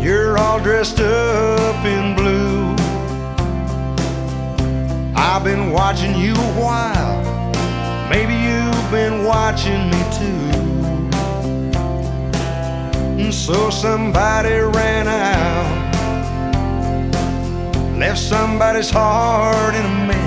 You're all dressed up in blue. I've been watching you a while. Maybe you've been watching me too. And so somebody ran out, left somebody's heart in a mess.